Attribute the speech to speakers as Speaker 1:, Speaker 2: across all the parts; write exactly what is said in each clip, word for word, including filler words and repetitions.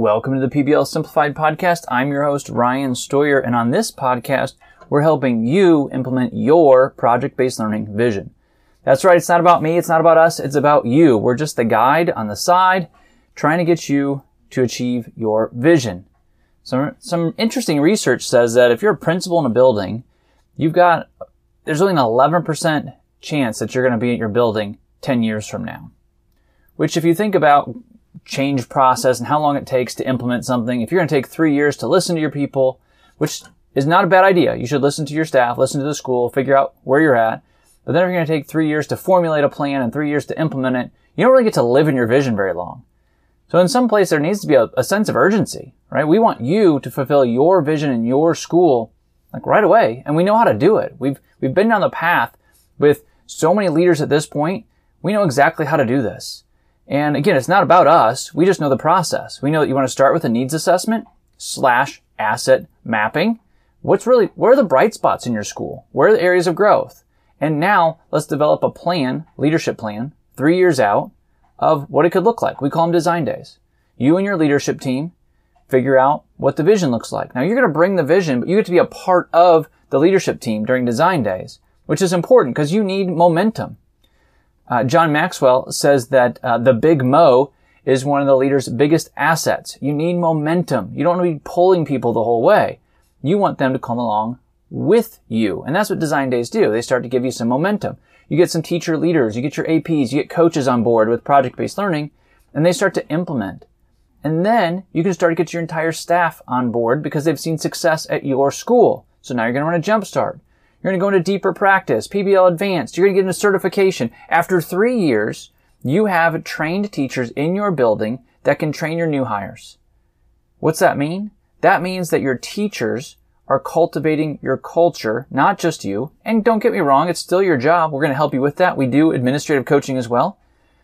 Speaker 1: Welcome to the P B L Simplified Podcast. I'm your host, Ryan Stoyer, and on this podcast, we're helping you implement your project-based learning vision. That's right, it's not about me, it's not about us, it's about you. We're just the guide on the side, trying to get you to achieve your vision. Some, some interesting research says that if you're a principal in a building, you've got, there's only an eleven percent chance that you're going to be at your building ten years from now. Which, if you think about change process and how long it takes to implement something, if you're going to take three years to listen to your people, which is not a bad idea. You should listen to your staff, listen to the school, figure out where you're at. But then if you're going to take three years to formulate a plan and three years to implement it, you don't really get to live in your vision very long. So in some place, there needs to be a, a sense of urgency, right? We want you to fulfill your vision in your school, like right away. And we know how to do it. We've, we've been down the path with so many leaders at this point. We know exactly how to do this. And again, it's not about us. We just know the process. We know that you want to start with a needs assessment slash asset mapping. What's really, where are the bright spots in your school? Where are the areas of growth? And now let's develop a plan, leadership plan, three years out of what it could look like. We call them design days. You and your leadership team figure out what the vision looks like. Now you're going to bring the vision, but you get to be a part of the leadership team during design days, which is important because you need momentum. Uh, John Maxwell says that uh, the big mo is one of the leader's biggest assets. You need momentum. You don't want to be pulling people the whole way. You want them to come along with you. And that's what design days do. They start to give you some momentum. You get some teacher leaders, you get your A Ps, you get coaches on board with project-based learning, and they start to implement. And then you can start to get your entire staff on board because they've seen success at your school. So now you're going to run a jump start. You're going to go into deeper practice, P B L Advanced. You're going to get into certification. After three years, you have trained teachers in your building that can train your new hires. What's that mean? That means that your teachers are cultivating your culture, not just you. And don't get me wrong, it's still your job. We're going to help you with that. We do administrative coaching as well.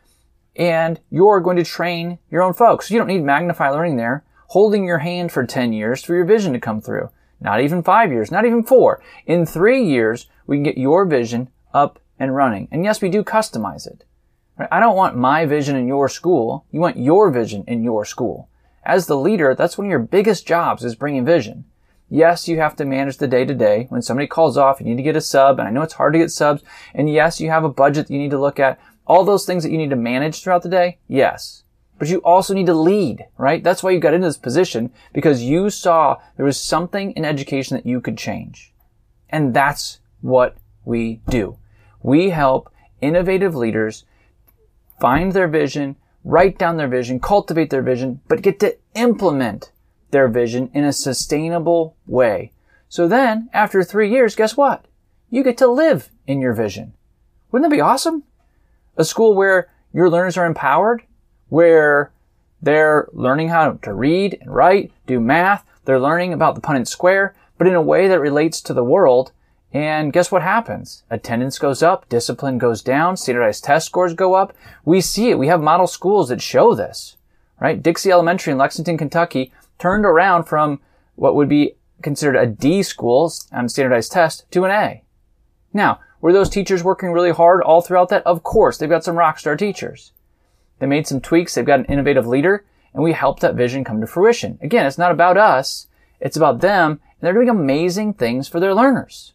Speaker 1: And you're going to train your own folks. You don't need Magnify Learning there, holding your hand for ten years for your vision to come through. Not even five years, not even four. In three years, we can get your vision up and running. And yes, we do customize it. Right? I don't want my vision in your school. You want your vision in your school. As the leader, that's one of your biggest jobs is bringing vision. Yes, you have to manage the day-to-day. When somebody calls off, you need to get a sub, and I know it's hard to get subs. And yes, you have a budget that you need to look at. All those things that you need to manage throughout the day, yes. But you also need to lead, right? That's why you got into this position, because you saw there was something in education that you could change. And that's what we do. We help innovative leaders find their vision, write down their vision, cultivate their vision, but get to implement their vision in a sustainable way. So then, after three years, guess what? You get to live in your vision. Wouldn't that be awesome? A school where your learners are empowered, where they're learning how to read and write, do math, they're learning about the Punnett Square, but in a way that relates to the world. And guess what happens? Attendance goes up, discipline goes down, standardized test scores go up. We see it. We have model schools that show this, right? Dixie Elementary in Lexington, Kentucky turned around from what would be considered a D school on standardized test to an A. Now, were those teachers working really hard all throughout that? Of course, they've got some rock star teachers. They made some tweaks. They've got an innovative leader, and we helped that vision come to fruition. Again, it's not about us. It's about them, and they're doing amazing things for their learners.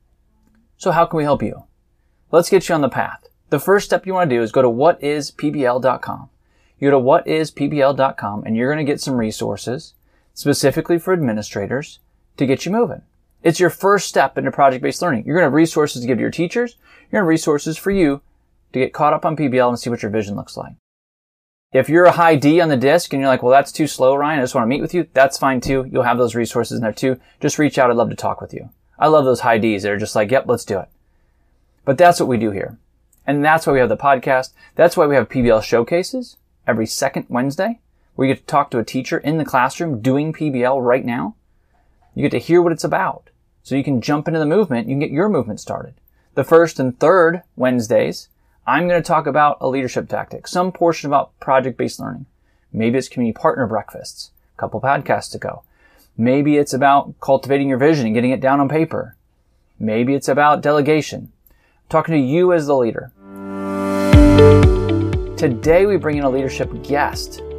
Speaker 1: So how can we help you? Let's get you on the path. The first step you want to do is go to what is P B L dot com. You go to what is P B L dot com, and you're going to get some resources specifically for administrators to get you moving. It's your first step into project-based learning. You're going to have resources to give to your teachers. You're going to have resources for you to get caught up on P B L and see what your vision looks like. If you're a high D on the disc and you're like, well, that's too slow, Ryan, I just want to meet with you, that's fine too. You'll have those resources in there too. Just reach out. I'd love to talk with you. I love those high Ds that are just like, yep, let's do it. But that's what we do here. And that's why we have the podcast. That's why we have P B L showcases every second Wednesday, where you get to talk to a teacher in the classroom doing P B L right now. You get to hear what it's about. So you can jump into the movement. You can get your movement started. The first and third Wednesdays, I'm going to talk about a leadership tactic, some portion about project-based learning. Maybe it's community partner breakfasts, a couple podcasts ago. Maybe it's about cultivating your vision and getting it down on paper. Maybe it's about delegation. I'm talking to you as the leader. Today we bring in a leadership guest.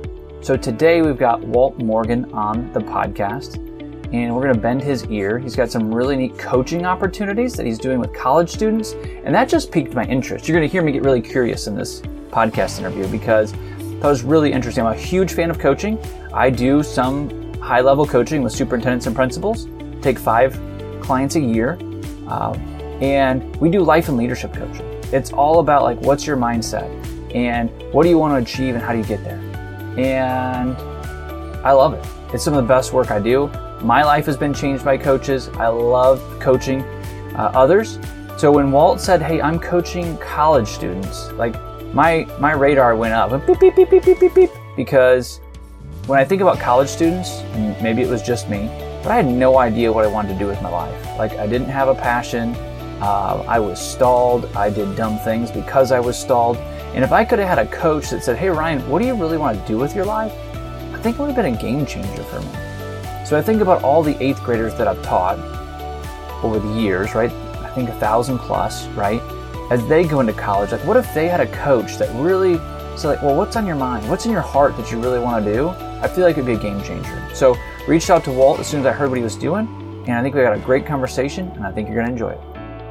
Speaker 1: So today we've got Walt Morgan on the podcast, and we're going to bend his ear. He's got some really neat coaching opportunities that he's doing with college students, and that just piqued my interest. You're going to hear me get really curious in this podcast interview because that was really interesting. I'm a huge fan of coaching. I do some high-level coaching with superintendents and principals, take five clients a year, um, and we do life and leadership coaching. It's all about like, what's your mindset and what do you want to achieve and how do you get there? And I love it. It's some of the best work I do. My life has been changed by coaches. I love coaching uh, others. So when Walt said, hey, I'm coaching college students, like my my radar went up, beep, beep, beep, beep, beep, beep, beep, because when I think about college students, and maybe it was just me, but I had no idea what I wanted to do with my life. Like I didn't have a passion. Uh, I was stalled. I did dumb things because I was stalled. And if I could have had a coach that said, hey, Ryan, what do you really want to do with your life? I think it would have been a game changer for me. So I think about all the eighth graders that I've taught over the years, right? I think a thousand plus, right? As they go into college, like what if they had a coach that really said like, well, what's on your mind? What's in your heart that you really want to do? I feel like it'd be a game changer. So reached out to Walt as soon as I heard what he was doing. And I think we got a great conversation and I think you're going to enjoy it.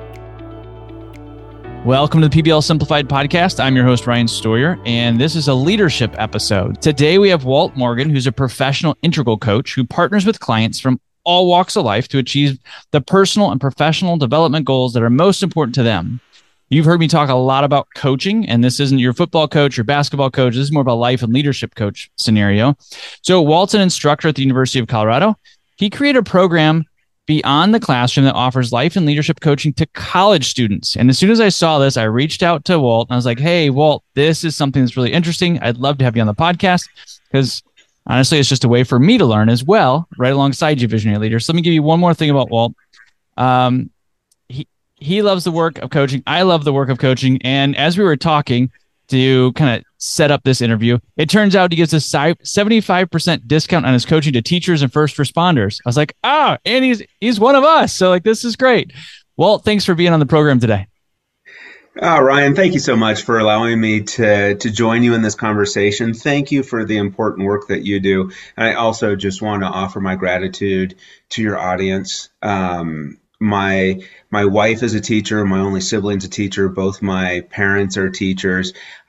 Speaker 2: Welcome to the P B L Simplified podcast. I'm your host, Ryan Stoyer, and this is a leadership episode. Today, we have Walt Morgan, who's a professional integral coach who partners with clients from all walks of life to achieve the personal and professional development goals that are most important to them. You've heard me talk a lot about coaching, and this isn't your football coach or basketball coach. This is more about life and leadership coach scenario. So Walt's an instructor at the University of Colorado. He created a program beyond the classroom that offers life and leadership coaching to college students. And as soon as I saw this, I reached out to Walt and I was like, hey, Walt, this is something that's really interesting. I'd love to have you on the podcast because honestly, it's just a way for me to learn as well, right alongside you visionary leaders. So let me give you one more thing about Walt. Um, he, he loves the work of coaching. I love the work of coaching. And as we were talking to kind of set up this interview, it turns out he gives a seventy-five percent discount on his coaching to teachers and first responders. I was like, ah, and he's he's one of us. So like, this is great. Walt, thanks for being on the program today.
Speaker 3: Oh, Ryan, thank you so much for allowing me to to join you in this conversation. Thank you for the important work that you do. And I also just want to offer my gratitude to your audience. Um, my my wife is a teacher. My only sibling's a teacher. Both my parents are teachers.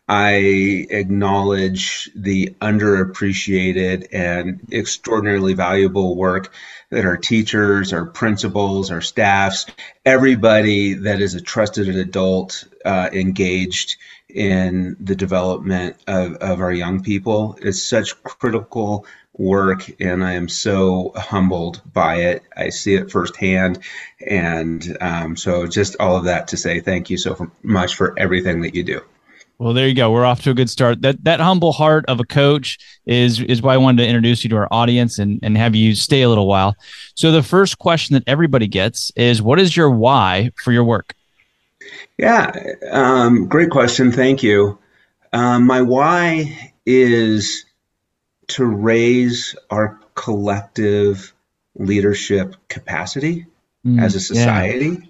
Speaker 3: I acknowledge the underappreciated and extraordinarily valuable work that our teachers, our principals, our staffs, everybody that is a trusted adult uh, engaged in the development of, of our young people is such critical work, and I am so humbled by it. I see it firsthand, and um, so just all of that to say thank you so much for everything that you do.
Speaker 2: Well, there you go. We're off to a good start. That that humble heart of a coach is is why I wanted to introduce you to our audience and, and have you stay a little while. So the first question that everybody gets is, what is your why for your work?
Speaker 3: Yeah, um, great question. Thank you. Um, my why is to raise our collective leadership capacity mm, as a society yeah.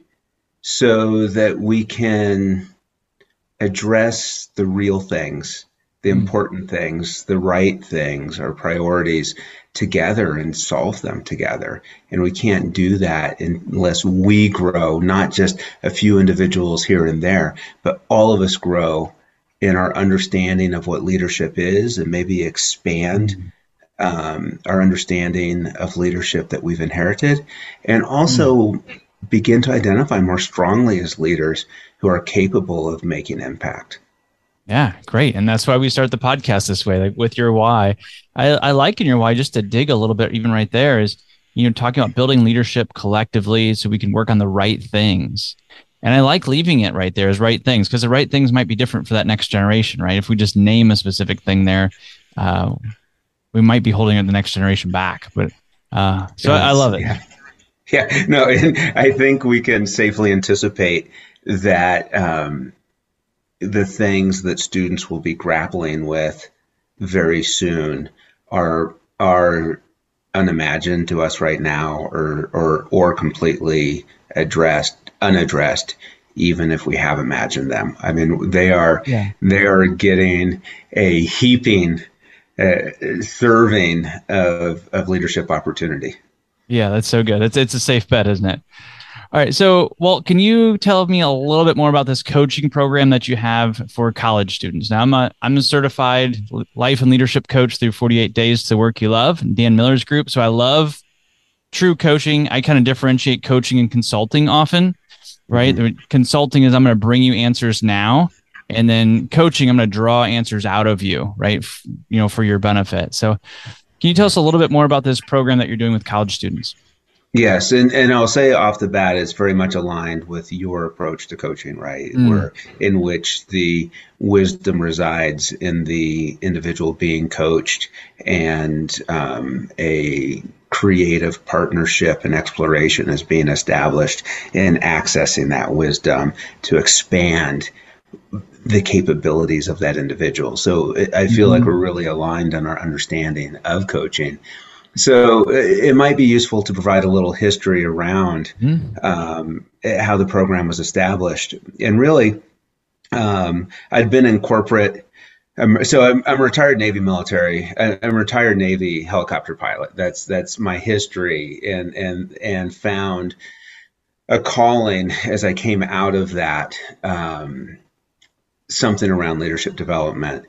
Speaker 3: so that we can address the real things, the important things, the right things, our priorities together and solve them together. And we can't do that unless we grow, not just a few individuals here and there, but all of us grow in our understanding of what leadership is and maybe expand um, our understanding of leadership that we've inherited, and also mm. begin to identify more strongly as leaders who are capable of making impact.
Speaker 2: Yeah, great. And that's why we start the podcast this way, like with your why. I, I like in your why, just to dig a little bit, even right there, is, you know, talking about building leadership collectively so we can work on the right things. And I like leaving it right there as right things, because the right things might be different for that next generation, right? If we just name a specific thing there, uh, we might be holding the next generation back. But uh, so yes, I, I love it.
Speaker 3: Yeah. yeah, no, and I think we can safely anticipate that um, the things that students will be grappling with very soon are are unimagined to us right now, or or or completely addressed, unaddressed, even if we have imagined them. I mean, they are yeah. they are getting a heaping uh, serving of, of leadership opportunity.
Speaker 2: Yeah, that's so good. It's, it's a safe bet, isn't it? All right. So, Walt, can you tell me a little bit more about this coaching program that you have for college students? Now, I'm a I'm a certified life and leadership coach through forty-eight Days to Work You Love, Dan Miller's group. So I love true coaching. I kind of differentiate coaching and consulting often, right? Mm-hmm. Consulting is I'm going to bring you answers now, and then coaching, I'm going to draw answers out of you, right? F- you know, for your benefit. So can you tell us a little bit more about this program that you're doing with college students?
Speaker 3: Yes, and, and I'll say off the bat, it's very much aligned with your approach to coaching, right?
Speaker 2: Mm.
Speaker 3: Where in which the wisdom resides in the individual being coached, and um, a creative partnership and exploration is being established in accessing that wisdom to expand the capabilities of that individual. So I feel mm-hmm. like we're really aligned on our understanding of coaching. So it might be useful to provide a little history around mm. um, how the program was established. And really, um, I'd been in corporate. Um, so I'm, I'm a retired Navy military. I'm a retired Navy helicopter pilot. That's that's my history, and and and found a calling as I came out of that. Um, something around leadership development.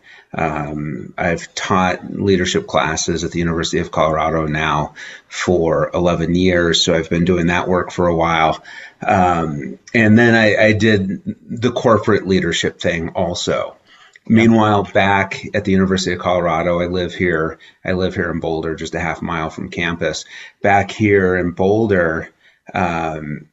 Speaker 3: Um, I've taught leadership classes at the University of Colorado now for eleven years. So I've been doing that work for a while. Um, and then I, I did the corporate leadership thing also. Meanwhile, back at the University of Colorado, I live here. I live here in Boulder, just a half mile from campus. Back here in Boulder, um,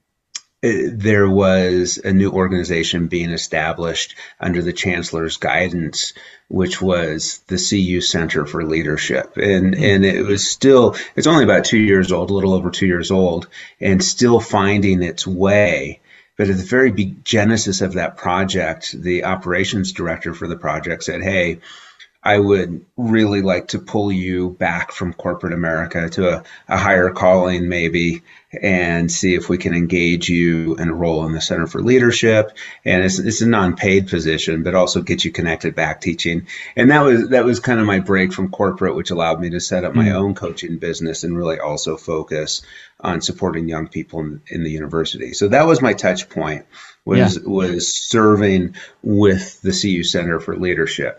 Speaker 3: there was a new organization being established under the chancellor's guidance, which was the C U Center for Leadership. And, mm-hmm. and it was still, it's only about two years old, a little over two years old, and still finding its way. But at the very big genesis of that project, the operations director for the project said, hey, I would really like to pull you back from corporate America to a, a higher calling maybe, and see if we can engage you in a role in the Center for Leadership. And it's, it's a non-paid position, but also get you connected back teaching. And that was that was kind of my break from corporate, which allowed me to set up my mm-hmm. own coaching business and really also focus on supporting young people in, in the university. So that was my touch point, was, yeah. was serving with the C U Center for Leadership.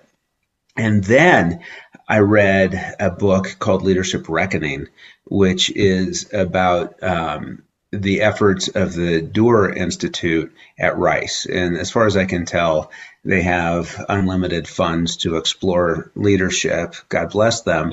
Speaker 3: And then I read a book called Leadership Reckoning, which is about um, the efforts of the Doerr Institute at Rice. And as far as I can tell, they have unlimited funds to explore leadership. God bless them.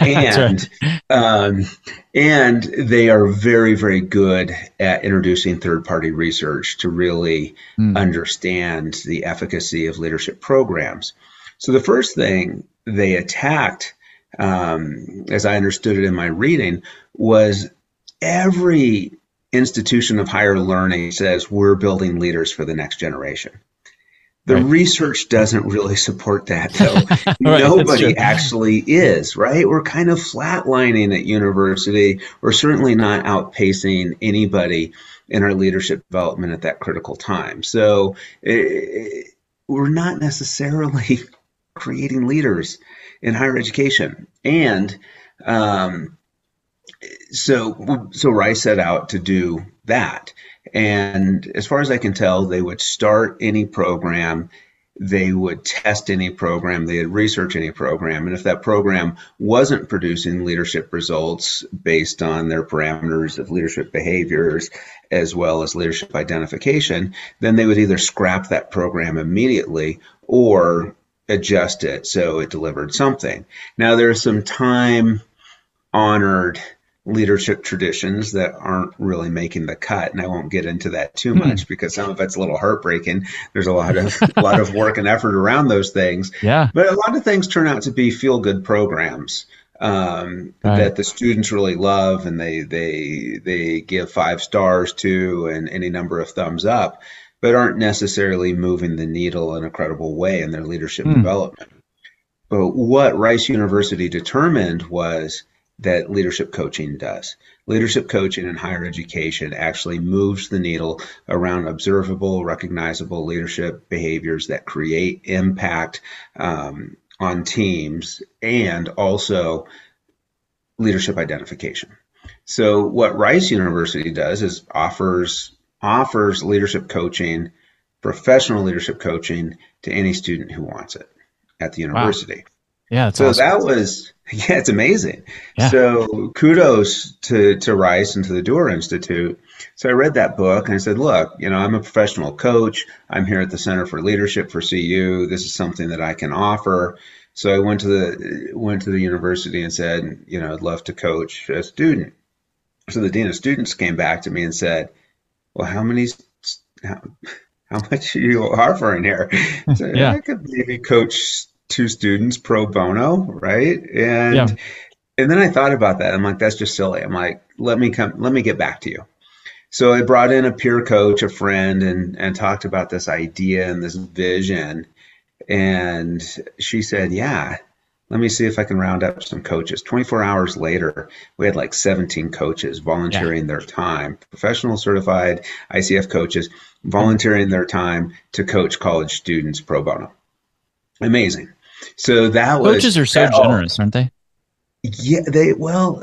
Speaker 3: And right. um, and they are very, very good at introducing third-party research to really mm. understand the efficacy of leadership programs. So the first thing they attacked, um, as I understood it in my reading, was every institution of higher learning says we're building leaders for the next generation. The right. research doesn't really support that, though. right, Nobody actually is, right? We're kind of flatlining at university. We're certainly not outpacing anybody in our leadership development at that critical time. So it, we're not necessarily creating leaders in higher education. And um, so so Rice set out to do that. And as far as I can tell, they would start any program, they would test any program, they would research any program. And if that program wasn't producing leadership results based on their parameters of leadership behaviors as well as leadership identification, then they would either scrap that program immediately or adjust it so it delivered something. Now, there's some time-honored leadership traditions that aren't really making the cut, and I won't get into that too much mm. because some of it's a little heartbreaking. There's a lot of a lot of work and effort around those things. Yeah, but a lot of things turn out to be feel-good programs um, right. that the students really love, and they they they give five stars to, and any number of thumbs up, but aren't necessarily moving the needle in a credible way in their leadership mm. development. But what Rice University determined was that leadership coaching does. Leadership coaching in higher education actually moves the needle around observable, recognizable leadership behaviors that create impact um, on teams and also leadership identification. So what Rice University does is offers offers leadership coaching, professional leadership coaching to any student who wants it at the university.
Speaker 2: Wow. Yeah, that's
Speaker 3: so
Speaker 2: awesome.
Speaker 3: that was yeah, it's amazing.
Speaker 2: Yeah.
Speaker 3: So kudos to to Rice and to the Doerr Institute. So I read that book and I said, look, you know, I'm a professional coach. I'm here at the Center for Leadership for C U. This is something that I can offer. So I went to the went to the university and said, you know, I'd love to coach a student. So the dean of students came back to me and said, well, how many, how, how much are you offering here? So
Speaker 2: Yeah.
Speaker 3: I could maybe coach two students pro bono, right? And
Speaker 2: Yeah.
Speaker 3: and then I thought about that. I'm like, that's just silly. I'm like, let me come, let me get back to you. So I brought in a peer coach, a friend, and and talked about this idea and this vision. And she said, yeah, let me see if I can round up some coaches. twenty-four hours later, we had like seventeen coaches volunteering yeah. their time, professional certified I C F coaches volunteering their time to coach college students pro bono. Amazing. So that was
Speaker 2: coaches are so that, generous, aren't they?
Speaker 3: Yeah, they well,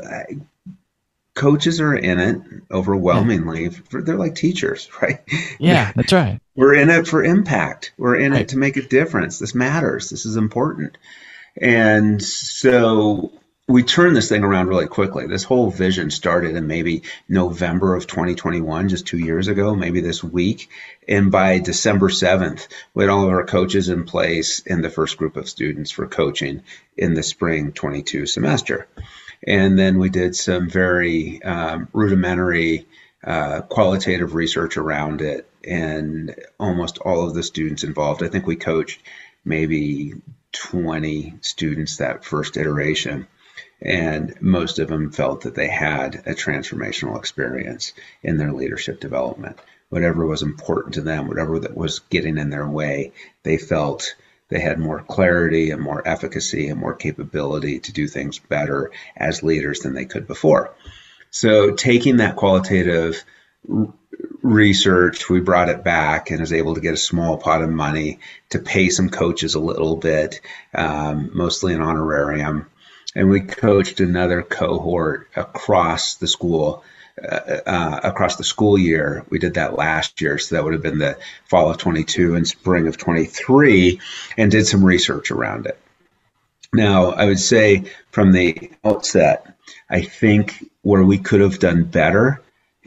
Speaker 3: coaches are in it overwhelmingly. Yeah. For, they're like teachers, right?
Speaker 2: Yeah, that's right.
Speaker 3: We're in it for impact. We're in
Speaker 2: right.
Speaker 3: it to make a difference. This matters. This is important. And so we turned this thing around really quickly. This whole vision started in maybe November of twenty twenty-one, just two years ago, maybe this week. And by December seventh, we had all of our coaches in place in the first group of students for coaching in the spring twenty-two semester. And then we did some very um, rudimentary uh, qualitative research around it. And almost all of the students involved, I think we coached maybe twenty students that first iteration. And most of them felt that they had a transformational experience in their leadership development. Whatever was important to them, whatever that was getting in their way, they felt they had more clarity and more efficacy and more capability to do things better as leaders than they could before. So taking that qualitative r- research, we brought it back and was able to get a small pot of money to pay some coaches a little bit, um, mostly an honorarium. And we coached another cohort across the school, uh, uh, across the school year. We did that last year. So that would have been the fall of twenty-two and spring of twenty-three, and did some research around it. Now, I would say from the outset, I think where we could have done better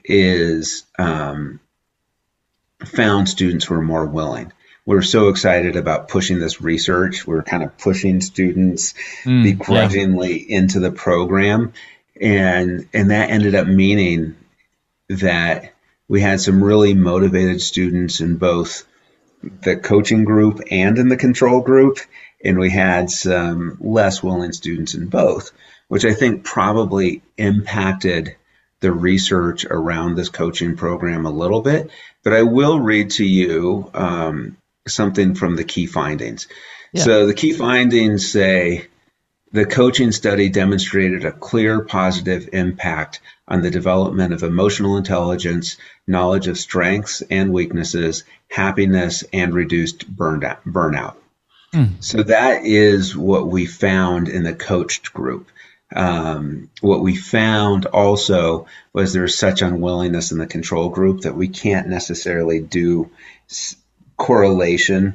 Speaker 3: is um, found students who are more willing. We were so excited about pushing this research. We were kind of pushing students mm, begrudgingly yeah. into the program. And, and that ended up meaning that we had some really motivated students in both the coaching group and in the control group. And we had some less willing students in both, which I think probably impacted the research around this coaching program a little bit. But I will read to you um, something from the key findings. Yeah. So the key findings say the coaching study demonstrated a clear positive impact on the development of emotional intelligence, knowledge of strengths and weaknesses, happiness, and reduced burnout. burnout. Mm. So that is what we found in the coached group. Um, what we found also was there's such unwillingness in the control group that we can't necessarily do s- correlation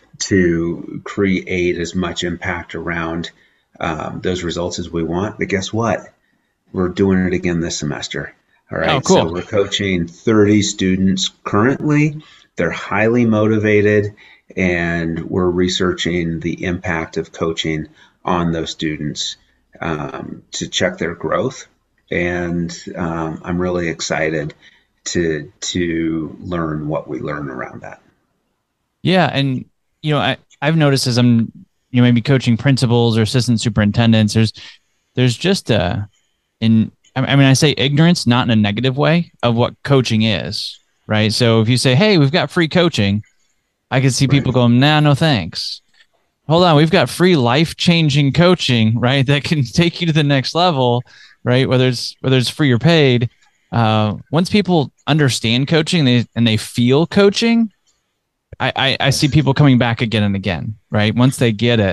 Speaker 3: to create as much impact around um, those results as we want. But guess what? We're doing it again this semester. All right.
Speaker 2: Oh, cool.
Speaker 3: So we're coaching thirty students currently. They're highly motivated, and we're researching the impact of coaching on those students um, to check their growth. And um, I'm really excited to to learn what we learn around that.
Speaker 2: Yeah. And, you know, I, I've noticed as I'm, you know, maybe coaching principals or assistant superintendents, there's, there's just a, in, I mean, I say ignorance, not in a negative way, of what coaching is, right? So if you say, hey, we've got free coaching, I can see people right. going, nah, no thanks. Hold on, we've got free life-changing coaching, right? That can take you to the next level, right? Whether it's whether it's free or paid. Uh, once people understand coaching they, and they feel coaching, I, I, I see people coming back again and again, right? Once they get it.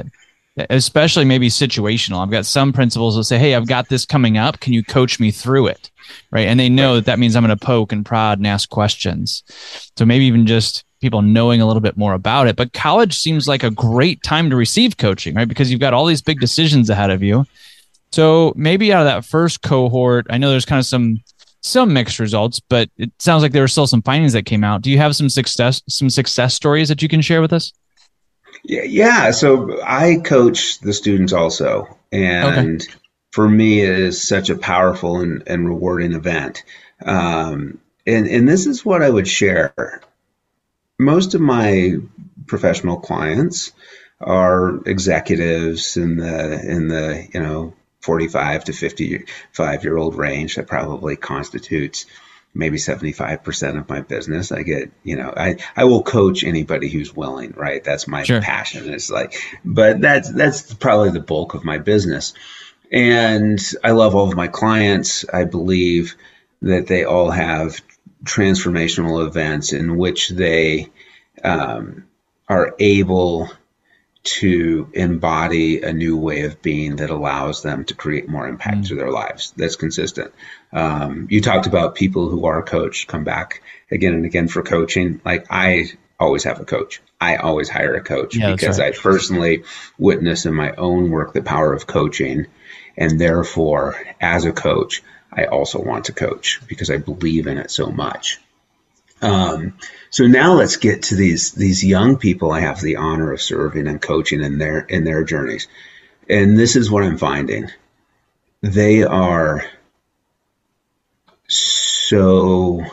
Speaker 2: especially maybe situational. I've got some principals that say, hey, I've got this coming up. Can you coach me through it? Right. And they know right. that that means I'm going to poke and prod and ask questions. So maybe even just people knowing a little bit more about it. But college seems like a great time to receive coaching, right? Because you've got all these big decisions ahead of you. So maybe out of that first cohort, I know there's kind of some some mixed results, but it sounds like there were still some findings that came out. Do you have some success some success stories that you can share with us?
Speaker 3: Yeah, yeah. So I coach the students also, and okay. for me, it is such a powerful and, and rewarding event. Um, and and this is what I would share. Most of my professional clients are executives in the in the you know forty-five to fifty-five year old range. That probably constitutes maybe seventy-five percent of my business. I get, you know, I, I will coach anybody who's willing, right? That's my sure. passion. It's like, but that's, that's probably the bulk of my business. And I love all of my clients. I believe that they all have transformational events in which they um, are able to embody a new way of being that allows them to create more impact mm. to their lives. That's consistent. Um, you talked about people who are coached come back again and again for coaching. Like I always have a coach. I always hire a coach yeah, because right. I personally witness in my own work the power of coaching. And therefore, as a coach, I also want to coach because I believe in it so much. Um, so now let's get to these, these young people I have the honor of serving and coaching in their, in their journeys. And this is what I'm finding. They are so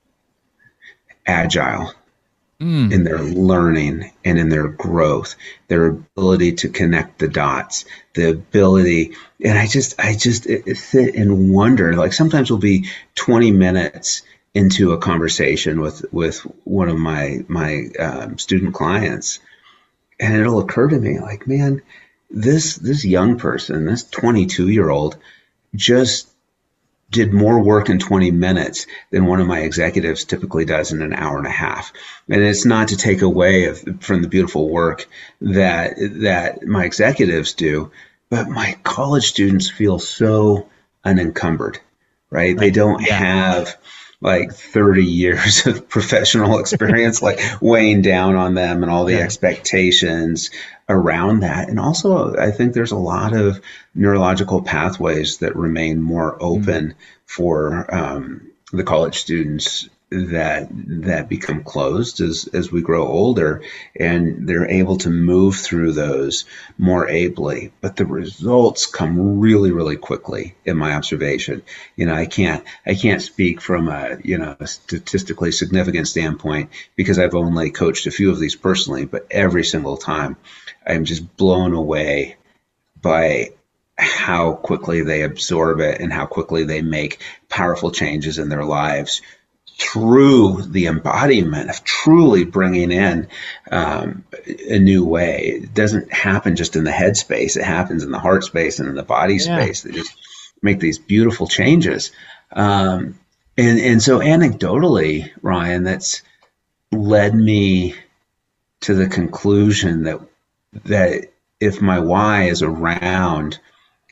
Speaker 3: agile mm. in their learning and in their growth, their ability to connect the dots, the ability. And I just, I just sit and wonder, like sometimes we'll be twenty minutes into a conversation with, with one of my, my um, student clients. And it'll occur to me like, man, this, this young person, this twenty-two year old just did more work in twenty minutes than one of my executives typically does in an hour and a half. And it's not to take away of, from the beautiful work that, that my executives do, but my college students feel so unencumbered, right? They don't yeah. have like thirty years of professional experience, like weighing down on them and all the yeah. expectations around that. And also, I think there's a lot of neurological pathways that remain more open mm-hmm. for um, the college students that that become closed as as we grow older, and they're able to move through those more ably. But the results come really, really quickly in my observation. You know, I can't I can't speak from a you know a statistically significant standpoint because I've only coached a few of these personally, but every single time I'm just blown away by how quickly they absorb it and how quickly they make powerful changes in their lives through the embodiment of truly bringing in um, a new way. It doesn't happen just in the head space. It happens in the heart space and in the body yeah. space. They just make these beautiful changes. Um, and, and so anecdotally, Ryan, that's led me to the conclusion that, that if my why is around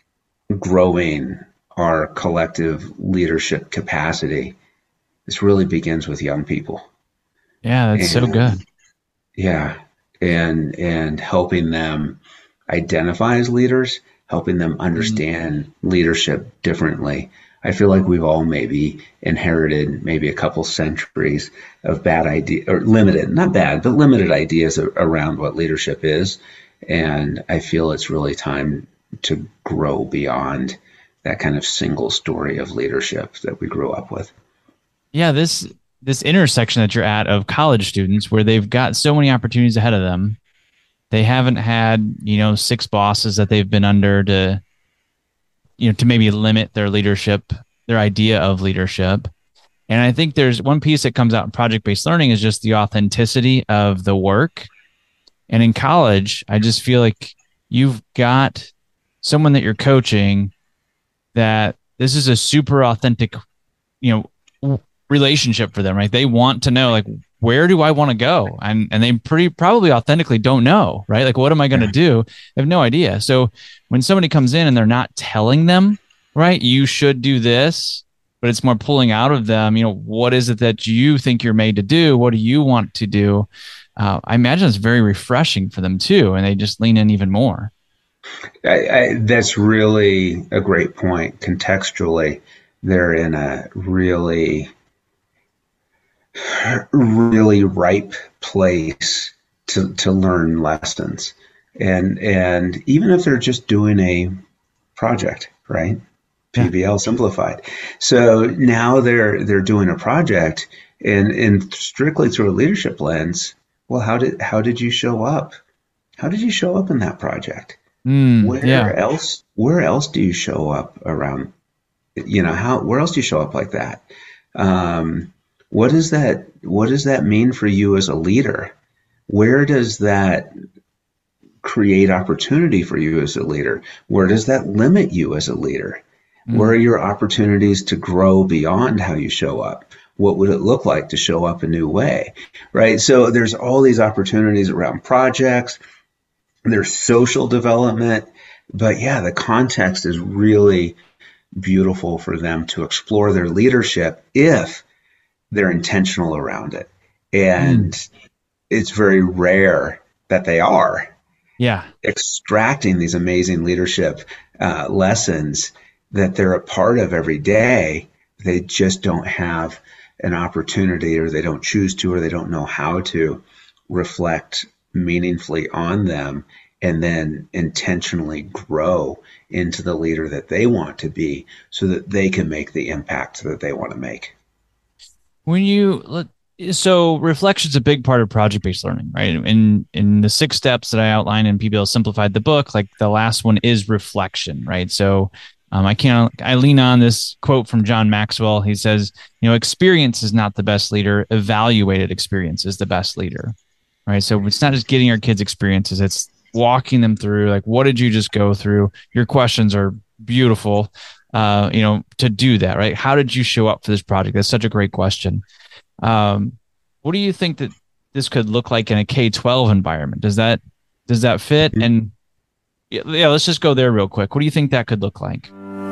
Speaker 3: growing our collective leadership capacity, this really begins with young people.
Speaker 2: Yeah, that's and, so good.
Speaker 3: Yeah. And and helping them identify as leaders, helping them understand mm-hmm. leadership differently. I feel like we've all maybe inherited maybe a couple centuries of bad idea or limited, not bad, but limited ideas around what leadership is. And I feel it's really time to grow beyond that kind of single story of leadership that we grew up with.
Speaker 2: Yeah, this this intersection that you're at of college students where they've got so many opportunities ahead of them. They haven't had, you know, six bosses that they've been under to, you know, to maybe limit their leadership, their idea of leadership. And I think there's one piece that comes out in project-based learning is just the authenticity of the work. And in college, I just feel like you've got someone that you're coaching that this is a super authentic, you know, relationship for them, right? They want to know, like, where do I want to go? And and they pretty probably authentically don't know, right? Like, what am I going to
Speaker 3: Yeah.
Speaker 2: do? They have no idea. So when somebody comes in and they're not telling them, right, you should do this, but it's more pulling out of them, you know, what is it that you think you're made to do? What do you want to do? Uh, I imagine it's very refreshing for them too. And they just lean in even more.
Speaker 3: I, I, that's really a great point. Contextually, they're in a really, really ripe place to, to learn lessons. And, and even if they're just doing a project, right? P B L yeah. Simplified. So now they're, they're doing a project and, and strictly through a leadership lens. Well, how did, how did you show up? How did you show up in that project?
Speaker 2: Mm,
Speaker 3: where
Speaker 2: yeah.
Speaker 3: else, where else do you show up around, you know, how, where else do you show up like that? Um, what does that, what does that mean for you as a leader? Where does that create opportunity for you as a leader? Where does that limit you as a leader? Mm. Where are your opportunities to grow beyond how you show up? What would it look like to show up a new way? Right. So there's all these opportunities around projects. There's social development, but yeah, the context is really beautiful for them to explore their leadership if they're intentional around it. And mm. it's very rare that they are
Speaker 2: yeah.
Speaker 3: extracting these amazing leadership uh, lessons that they're a part of every day. They just don't have an opportunity, or they don't choose to, or they don't know how to reflect meaningfully on them and then intentionally grow into the leader that they want to be so that they can make the impact that they want to make.
Speaker 2: When you, so reflection is a big part of project-based learning, right? In, in the six steps that I outlined in P B L Simplified, the book, like the last one is reflection, right? So um, I can't, I lean on this quote from John Maxwell. He says, you know, experience is not the best leader. Evaluated experience is the best leader. Right. So it's not just getting our kids experiences, it's walking them through, like, what did you just go through? Your questions are beautiful, uh, you know, to do that, right? How did you show up for this project? That's such a great question. Um, what do you think that this could look like in a K twelve environment? Does that, does that fit? And yeah, yeah, let's just go there real quick. What do you think that could look like?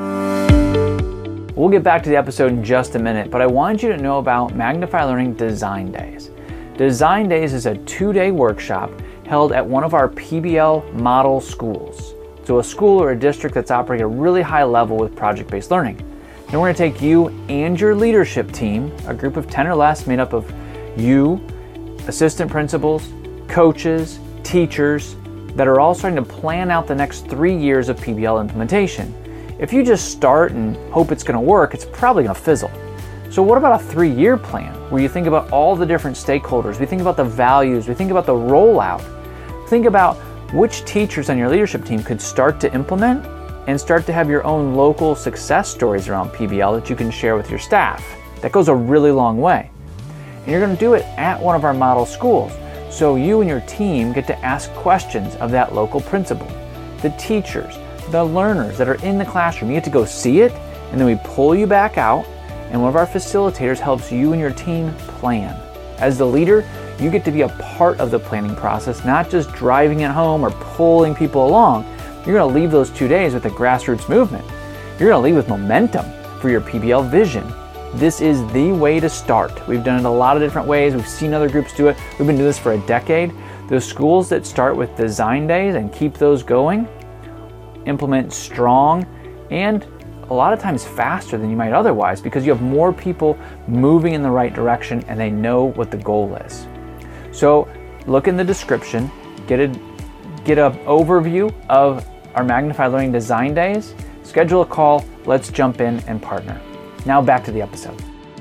Speaker 1: We'll get back to the episode in just a minute, but I wanted you to know about Magnify Learning Design Days. Design Days is a two-day workshop held at one of our P B L model schools. So a school or a district that's operating at a really high level with project-based learning. And we're going to take you and your leadership team, a group of ten or less made up of you, assistant principals, coaches, teachers, that are all starting to plan out the next three years of P B L implementation. If you just start and hope it's going to work, it's probably going to fizzle. So what about a three-year plan where you think about all the different stakeholders, we think about the values, we think about the rollout, think about which teachers on your leadership team could start to implement and start to have your own local success stories around P B L that you can share with your staff. That goes a really long way. And you're going to do it at one of our model schools. So you and your team get to ask questions of that local principal, the teachers, the learners that are in the classroom. You get to go see it, and then we pull you back out, and one of our facilitators helps you and your team plan. As the leader, you get to be a part of the planning process, not just driving it home or pulling people along. You're going to leave those two days with a grassroots movement. You're going to leave with momentum for your P B L vision. This is the way to start. We've done it a lot of different ways. We've seen other groups do it. We've been doing this for a decade. Those schools that start with design days and keep those going implement strong and a lot of times faster than you might otherwise, because you have more people moving in the right direction and they know what the goal is. So look in the description, get a get an overview of our Magnify Learning Design Days, schedule a call, let's jump in and partner. Now back to the episode.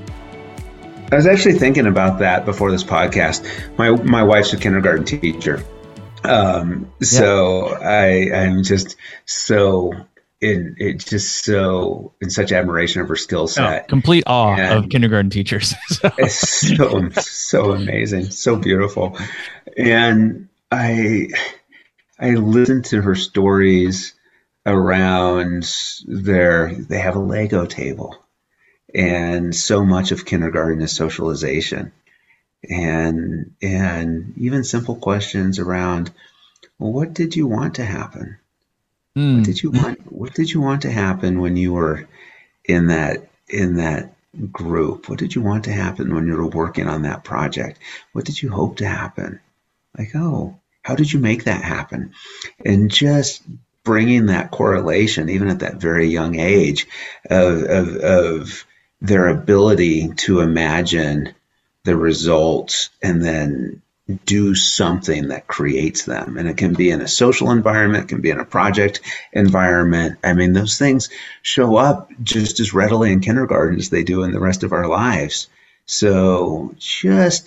Speaker 3: I was actually thinking about that before this podcast. My my wife's a kindergarten teacher. Um, so yeah. I I'm just so in it just so in such admiration of her skill set.
Speaker 2: Oh, complete awe and of kindergarten teachers. So.
Speaker 3: It's so so amazing, so beautiful. And I I listened to her stories around their they have a Lego table. And so much of kindergarten is socialization. and and even simple questions around, well, what did you want to happen?
Speaker 2: Mm.
Speaker 3: What did you want? What did you want to happen when you were in that in that group? What did you want to happen when you were working on that project? What did you hope to happen? Like, oh, how did you make that happen? And just bringing that correlation, even at that very young age, of of, of their ability to imagine the results and then do something that creates them. And it can be in a social environment, it can be in a project environment. I mean, those things show up just as readily in kindergarten as they do in the rest of our lives. So just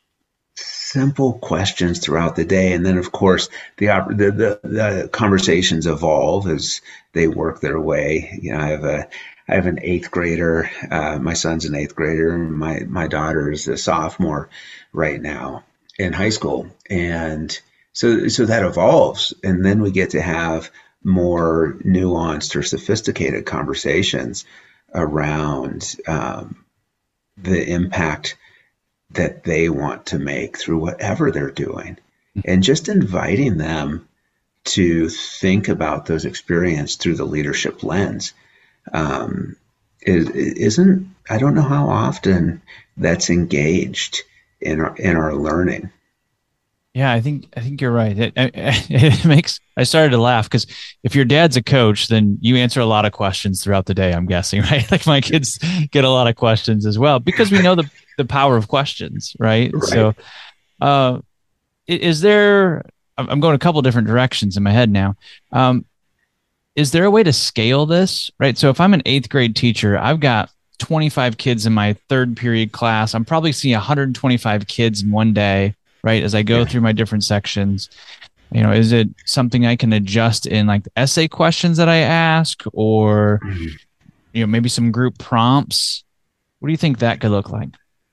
Speaker 3: simple questions throughout the day. And then, of course, the, the, the, the conversations evolve as they work their way. You know, I have a I have an eighth grader. Uh, my son's an eighth grader. My my daughter is a sophomore right now in high school, and so so that evolves, and then we get to have more nuanced or sophisticated conversations around um, the impact that they want to make through whatever they're doing, and just inviting them to think about those experiences through the leadership lens. Um, is, isn't I don't know how often that's engaged in our in our learning.
Speaker 2: Yeah, I think I think you're right. It, it, it makes I started to laugh because if your dad's a coach, then you answer a lot of questions throughout the day, I'm guessing, right? Like my kids get a lot of questions as well because we know the the power of questions, right?
Speaker 3: Right.
Speaker 2: So, uh, is there? I'm going a couple different directions in my head now. Um, is there a way to scale this, right? So if I'm an eighth grade teacher, I've got twenty-five kids in my third period class. I'm probably seeing one hundred twenty-five kids in one day, right? As I go
Speaker 3: Yeah.
Speaker 2: through my different sections, you know, is it something I can adjust in like the essay questions that I ask, or,
Speaker 3: Mm-hmm.
Speaker 2: you know, maybe some group prompts? What do you think that could look like?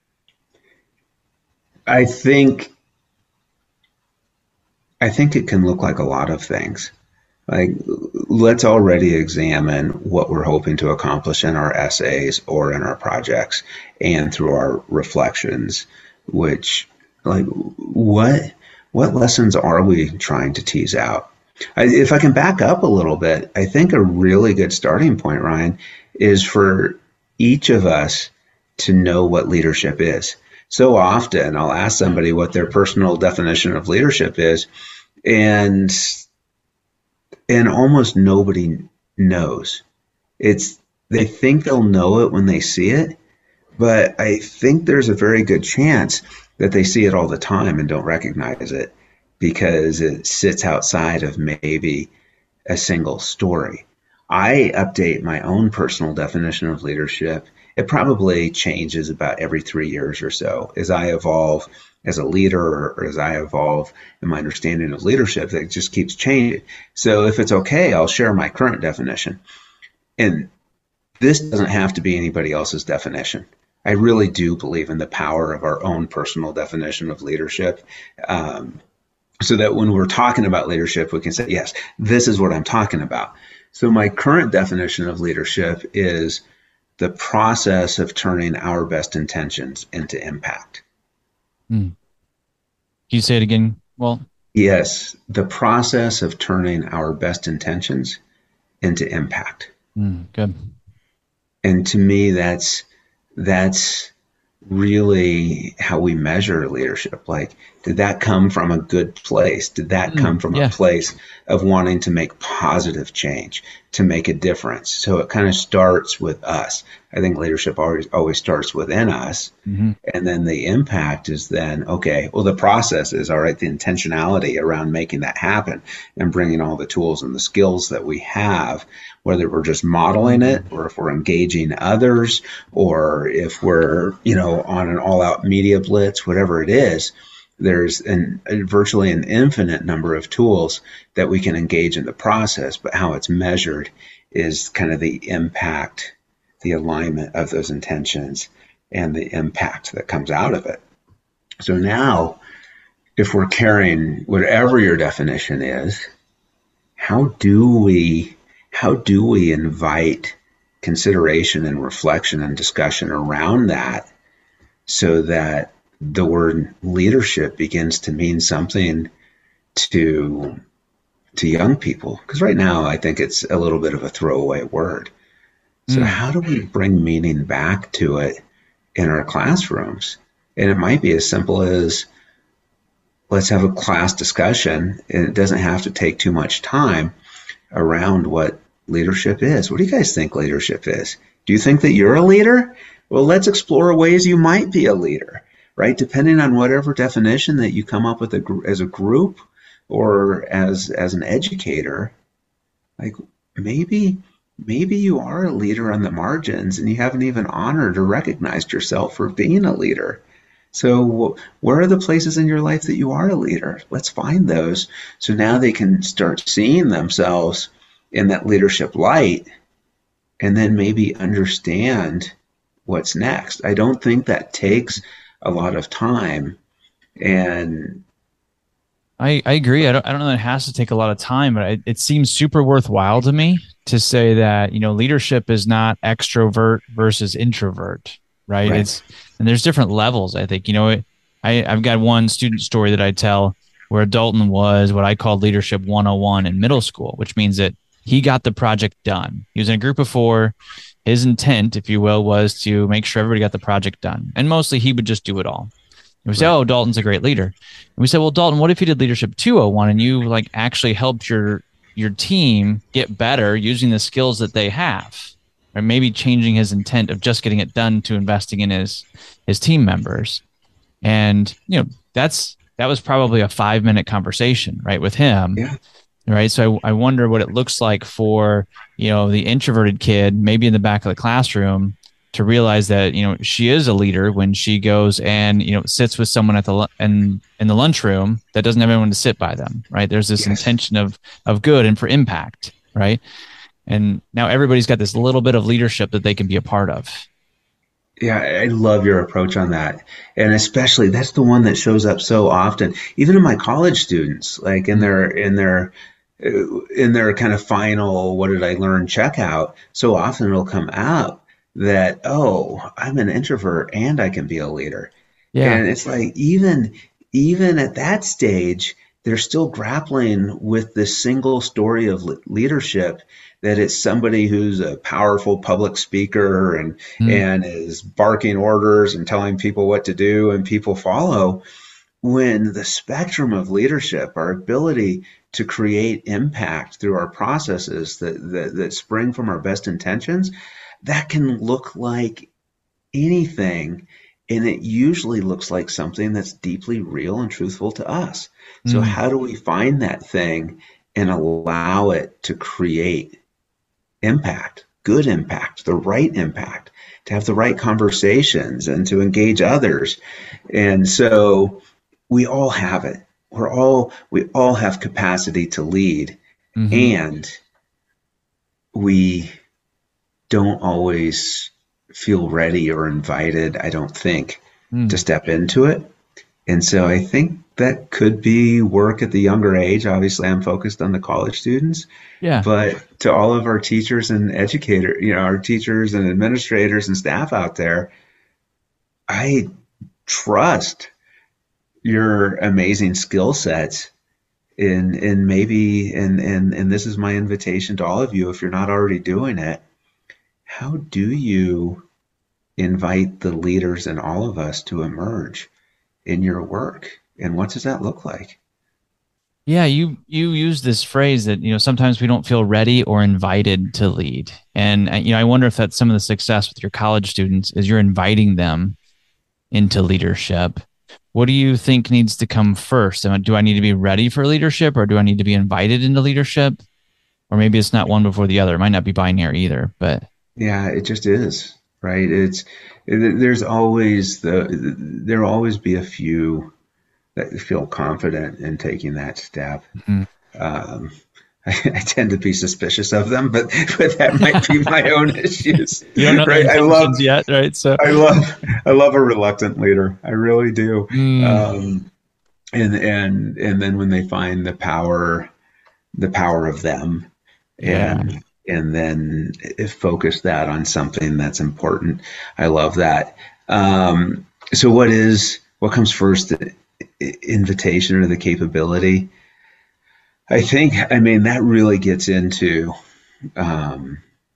Speaker 3: I think I think it can look like a lot of things. Like, let's already examine what we're hoping to accomplish in our essays or in our projects and through our reflections, which, like, what what lessons are we trying to tease out? I, if I can back up a little bit, I think a really good starting point, Ryan, is for each of us to know what leadership is. So often I'll ask somebody what their personal definition of leadership is, and and almost nobody knows. It's they think they'll know it when they see it, but I think there's a very good chance that they see it all the time and don't recognize it because it sits outside of maybe a single story. I update my own personal definition of leadership. It probably changes about every three years or so as I evolve as a leader, or as I evolve in my understanding of leadership. That just keeps changing. So if it's okay, I'll share my current definition. And this doesn't have to be anybody else's definition. I really do believe in the power of our own personal definition of leadership. Um, so that when we're talking about leadership, we can say, yes, this is what I'm talking about. So my current definition of leadership is the process of turning our best intentions into impact.
Speaker 2: Hmm. Can you say it again? Well,
Speaker 3: yes, the process of turning our best intentions into impact.
Speaker 2: Hmm. Good.
Speaker 3: And to me, that's that's really how we measure leadership. Like, did that come from a good place? Did that come from
Speaker 2: yeah.
Speaker 3: a place of wanting to make positive change, to make a difference? So it kind of starts with us. I think leadership always always starts within us.
Speaker 2: Mm-hmm.
Speaker 3: And then the impact is then, okay, well, the process is, all right, the intentionality around making that happen and bringing all the tools and the skills that we have, whether we're just modeling it or if we're engaging others or if we're, you know, on an all-out media blitz, whatever it is. There's an, a virtually an infinite number of tools that we can engage in the process, but how it's measured is kind of the impact, the alignment of those intentions and the impact that comes out of it. So now, if we're carrying whatever your definition is, how do we, how do we invite consideration and reflection and discussion around that so that the word leadership begins to mean something to to young people, because right now I think it's a little bit of a throwaway word. So
Speaker 2: Mm.
Speaker 3: how do we bring meaning back to it in our classrooms? And it might be as simple as, let's have a class discussion, and it doesn't have to take too much time, around what leadership is. What do you guys think leadership is? Do you think that you're a leader? Well, let's explore ways you might be a leader, right? Depending on whatever definition that you come up with as a group or as as an educator, like maybe maybe you are a leader on the margins and you haven't even honored or recognized yourself for being a leader. So where are the places in your life that you are a leader? Let's find those, so now they can start seeing themselves in that leadership light, and then maybe understand what's next. I don't think that takes a lot of time. And
Speaker 2: I, I agree. I don't, I don't know that it has to take a lot of time, but it, it seems super worthwhile to me to say that, you know, leadership is not extrovert versus introvert, right?
Speaker 3: Right.
Speaker 2: It's, and there's different levels. I think, you know, it, I, I've got one student story that I tell where Dalton was what I called leadership one oh one in middle school, which means that he got the project done. He was in a group of four. His intent, if you will, was to make sure everybody got the project done. And mostly he would just do it all. And we say, oh, Dalton's a great leader. And we said, well, Dalton, what if you did leadership two oh one and you like actually helped your your team get better using the skills that they have, or maybe changing his intent of just getting it done to investing in his his team members. And, you know, that's that was probably a five minute conversation, right, with him.
Speaker 3: yeah,
Speaker 2: Right. So I, I wonder what it looks like for, you know, the introverted kid, maybe in the back of the classroom, to realize that, you know, she is a leader when she goes and, you know, sits with someone at the lu- in, in the lunchroom that doesn't have anyone to sit by them. Right. There's this
Speaker 3: Yes.
Speaker 2: intention of of good and for impact. Right. And now everybody's got this little bit of leadership that they can be a part of.
Speaker 3: Yeah, I love your approach on that. And especially that's the one that shows up so often, even in my college students, like in their in their uh, in their kind of final what did I learn checkout. So often it'll come out that, oh, I'm an introvert and I can be a leader.
Speaker 2: Yeah.
Speaker 3: And it's like even even at that stage, they're still grappling with this single story of le- leadership, that it's somebody who's a powerful public speaker and
Speaker 2: Mm.
Speaker 3: and is barking orders and telling people what to do and people follow, when the spectrum of leadership, our ability to create impact through our processes that, that, that spring from our best intentions, that can look like anything. And it usually looks like something that's deeply real and truthful to us. So
Speaker 2: Mm.
Speaker 3: how do we find that thing and allow it to create impact, good impact, the right impact, to have the right conversations and to engage others? And so we all have it. We're all, we all have capacity to lead,
Speaker 2: Mhm.
Speaker 3: and we don't always feel ready or invited, I don't think,
Speaker 2: Mm.
Speaker 3: to step into it. And so I think that could be work at the younger age. Obviously, I'm focused on the college students,
Speaker 2: Yeah.
Speaker 3: but to all of our teachers and educators, you know, our teachers and administrators and staff out there, I trust your amazing skill sets in, in maybe, and, and, and this is my invitation to all of you, if you're not already doing it, how do you invite the leaders in all of us to emerge in your work? And what does that look like?
Speaker 2: Yeah, you you use this phrase that, you know, sometimes we don't feel ready or invited to lead. And, uh, you know, I wonder if that's some of the success with your college students is you're inviting them into leadership. What do you think needs to come first? Am I- Do I need to be ready for leadership, or do I need to be invited into leadership? Or maybe it's not one before the other. It might not be binary either, but
Speaker 3: Yeah, it just is, right? It's it, there's always the there'll always be a few that feel confident in taking that step.
Speaker 2: Mhm.
Speaker 3: Um, I, I tend to be suspicious of them, but but that might be my own issues.
Speaker 2: you don't know
Speaker 3: right?
Speaker 2: their
Speaker 3: I love
Speaker 2: intentions yet, right? So,
Speaker 3: I love I love a reluctant leader. I really do.
Speaker 2: Mm.
Speaker 3: Um, and and and then when they find the power, the power of them, and and then focus that on something that's important. I love that. Um, so what is what comes first, the invitation or the capability? I think, I mean, that really gets into, um,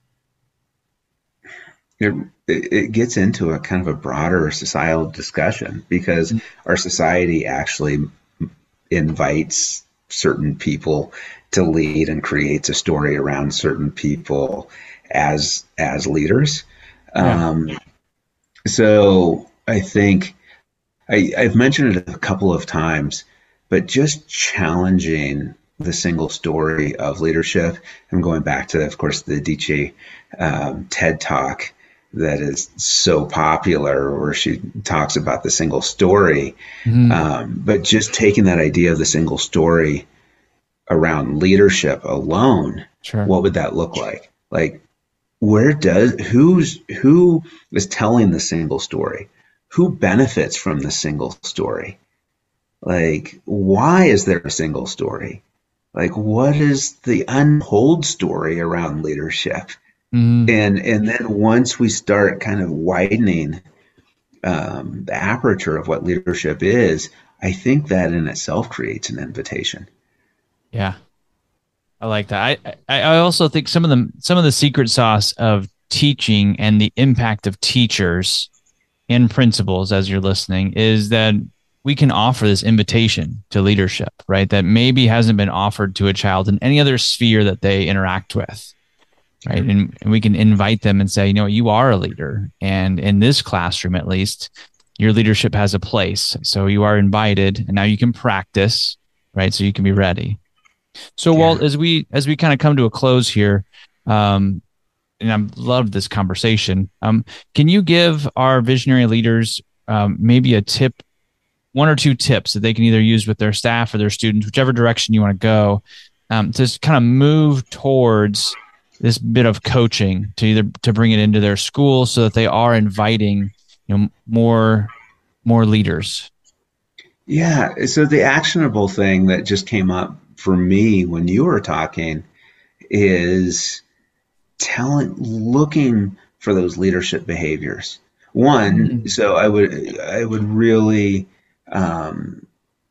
Speaker 3: it, it gets into a kind of a broader societal discussion, because our society actually invites certain people to lead and creates a story around certain people as as leaders.
Speaker 2: Yeah.
Speaker 3: Um, so I think I, I've mentioned it a couple of times, but just challenging the single story of leadership. I'm going back to, of course, the Dice um, TED Talk that is so popular, where she talks about the single story.
Speaker 2: Mm-hmm.
Speaker 3: Um, but just taking that idea of the single story around leadership alone,
Speaker 2: Sure.
Speaker 3: what would that look like? Like, where does, who's, who is telling the single story? Who benefits from the single story? Like, why is there a single story? Like, what is the untold story around leadership?
Speaker 2: Mm-hmm.
Speaker 3: And and then once we start kind of widening um, the aperture of what leadership is, I think that in itself creates an invitation.
Speaker 2: Yeah. I like that. I, I I also think some of the some of the secret sauce of teaching and the impact of teachers and principals, as you're listening, is that we can offer this invitation to leadership, right? That maybe hasn't been offered to a child in any other sphere that they interact with, right? And, and we can invite them and say, you know, you are a leader, and in this classroom, at least, your leadership has a place. So you are invited, and now you can practice, right? So you can be ready. So,
Speaker 3: Yeah.
Speaker 2: Walt, as we as we kind of come to a close here, um, and I've loved this conversation. Um, can you give our visionary leaders um, maybe a tip, one or two tips that they can either use with their staff or their students, whichever direction you want to go, um, to kind of move towards this bit of coaching, to either to bring it into their school so that they are inviting, you know, more more leaders?
Speaker 3: Yeah. So the actionable thing that just came up for me when you were talking is telling, looking for those leadership behaviors. One,
Speaker 2: Mm-hmm.
Speaker 3: so I would, I would really, um,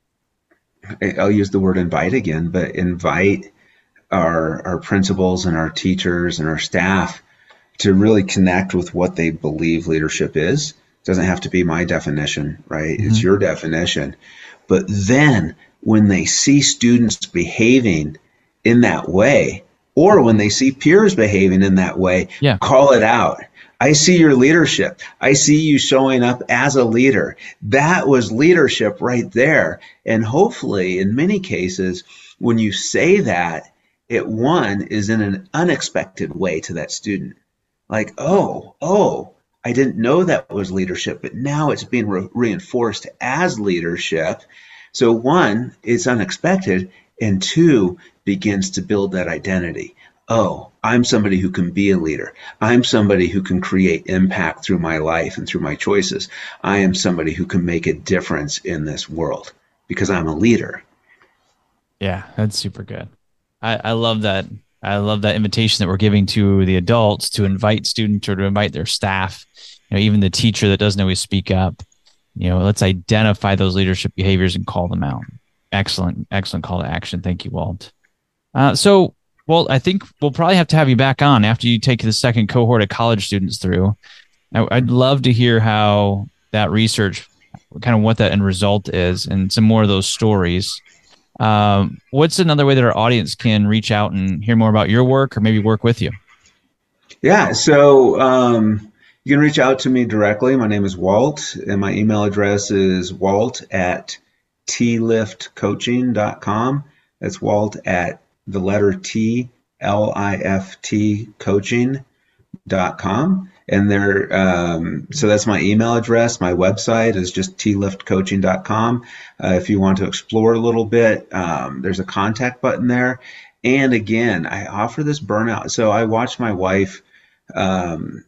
Speaker 3: I'll use the word invite again, but invite our, our principals and our teachers and our staff to really connect with what they believe leadership is. It doesn't have to be my definition, right?
Speaker 2: Mm-hmm.
Speaker 3: It's your definition. But then when they see students behaving in that way, or when they see peers behaving in that way,
Speaker 2: yeah.
Speaker 3: call it out. I see your leadership. I see you showing up as a leader. That was leadership right there. And hopefully, in many cases, when you say that, it one is in an unexpected way to that student. Like, oh, oh, I didn't know that was leadership, but now it's being re- reinforced as leadership. So one, it's unexpected, and two, begins to build that identity. Oh, I'm somebody who can be a leader. I'm somebody who can create impact through my life and through my choices. I am somebody who can make a difference in this world because I'm a leader.
Speaker 2: Yeah, that's super good. I, I love that. I love that invitation that we're giving to the adults to invite students or to invite their staff, you know, even the teacher that doesn't always speak up. You know, let's identify those leadership behaviors and call them out. Excellent, excellent call to action. Thank you, Walt. Uh, so, Walt, I think we'll probably have to have you back on after you take the second cohort of college students through. I, I'd love to hear how that research, kind of what that end result is, and some more of those stories. Um, what's another way that our audience can reach out and hear more about your work, or maybe work with you?
Speaker 3: Yeah, so um, you can reach out to me directly. My name is Walt, and my email address is walt at t lift coaching dot com. That's Walt at the letter T, L I F T coaching dot com. And there, um, so that's my email address. My website is just t lift coaching dot com. Uh, if you want to explore a little bit, um, there's a contact button there. And again, I offer this burnout. So I watched my wife um,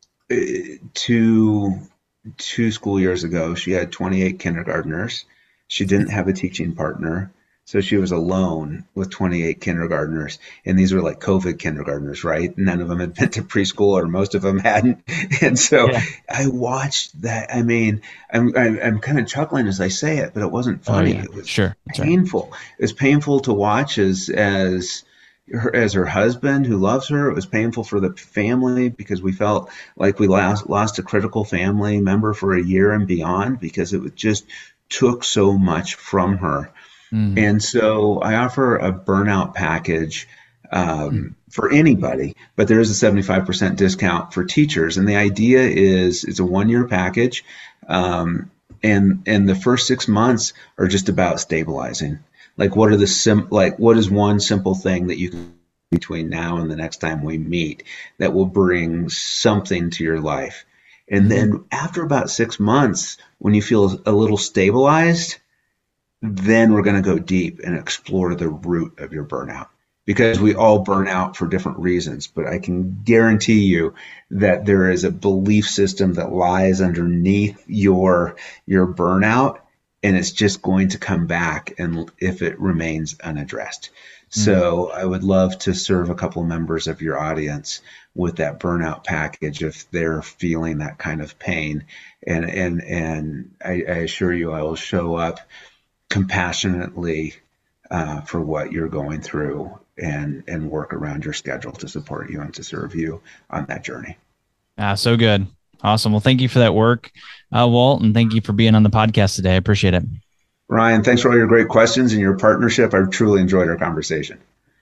Speaker 3: two, two school years ago. She had twenty-eight kindergartners. She didn't have a teaching partner. So she was alone with twenty-eight kindergartners, and these were like COVID kindergartners, right? None of them had been to preschool, or most of them hadn't. And so yeah. I watched that. I mean, I'm I'm, I'm kind of chuckling as I say it, but it wasn't funny.
Speaker 2: Oh, yeah.
Speaker 3: It was
Speaker 2: sure.
Speaker 3: painful. Right. It was painful to watch as as her, as her husband who loves her. It was painful for the family because we felt like we lost lost a critical family member for a year and beyond because it was just took so much from her. Mm. And so I offer a burnout package um, mm. for anybody, but there is a seventy-five percent discount for teachers. And the idea is it's a one-year package, um, and and the first six months are just about stabilizing. Like, what are the sim? Like, what is one simple thing that you can do between now and the next time we meet that will bring something to your life? And mm. then after about six months, when you feel a little stabilized, then we're going to go deep and explore the root of your burnout, because we all burn out for different reasons. But I can guarantee you that there is a belief system that lies underneath your your burnout, and it's just going to come back and if it remains unaddressed. Mm-hmm. So I would love to serve a couple of members of your audience with that burnout package if they're feeling that kind of pain. And and and I, I assure you I will show up compassionately uh, for what you're going through and and work around your schedule to support you and to serve you on that journey.
Speaker 2: Ah, so good. Awesome. Well, thank you for that work, uh, Walt, and thank you for being on the podcast today. I appreciate it.
Speaker 3: Ryan, thanks for all your great questions and your partnership. I've truly enjoyed our conversation.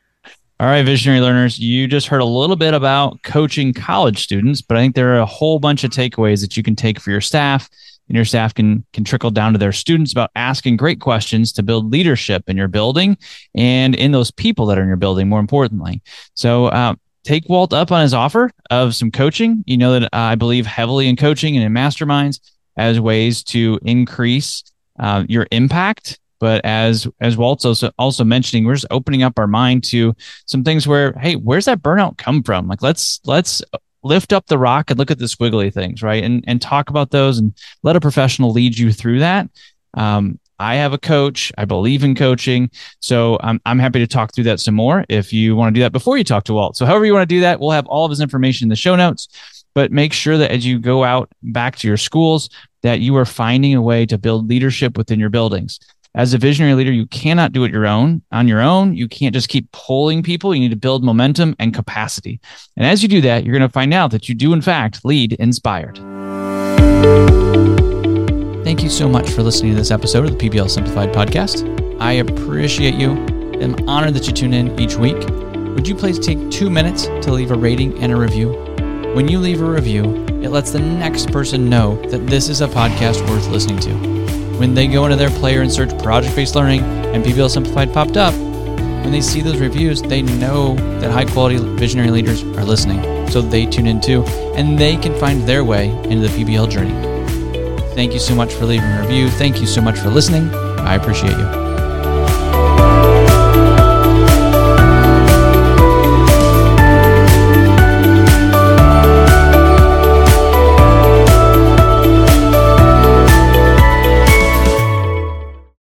Speaker 2: All right, visionary learners, you just heard a little bit about coaching college students, but I think there are a whole bunch of takeaways that you can take for your staff, and your staff can, can trickle down to their students about asking great questions to build leadership in your building and in those people that are in your building, more importantly. So uh, take Walt up on his offer of some coaching. You know that uh, I believe heavily in coaching and in masterminds as ways to increase uh, your impact. But as as Walt's also, also mentioning, we're just opening up our mind to some things where, hey, where's that burnout come from? Like, let's let's lift up the rock and look at the squiggly things, right? And and talk about those and let a professional lead you through that. Um, I have a coach. I believe in coaching. So I'm, I'm happy to talk through that some more if you want to do that before you talk to Walt. So however you want to do that, we'll have all of his information in the show notes. But make sure that as you go out back to your schools, that you are finding a way to build leadership within your buildings. As a visionary leader, you cannot do it your own on your own. You can't just keep pulling people. You need to build momentum and capacity. And as you do that, you're going to find out that you do, in fact, lead inspired. Thank you so much for listening to this episode of the P B L Simplified podcast. I appreciate you. I'm honored that you tune in each week. Would you please take two minutes to leave a rating and a review? When you leave a review, it lets the next person know that this is a podcast worth listening to. When they go into their player and search project-based learning and P B L Simplified popped up, when they see those reviews, they know that high-quality visionary leaders are listening. So they tune in too, and they can find their way into the P B L journey. Thank you so much for leaving a review. Thank you so much for listening. I appreciate you.